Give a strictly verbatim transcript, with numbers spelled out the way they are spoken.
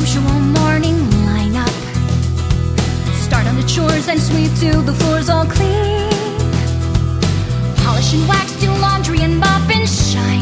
usual morning lineup. Start on the chores and sweep till the floor's all clean. Polish and wax, do laundry and mop and shine.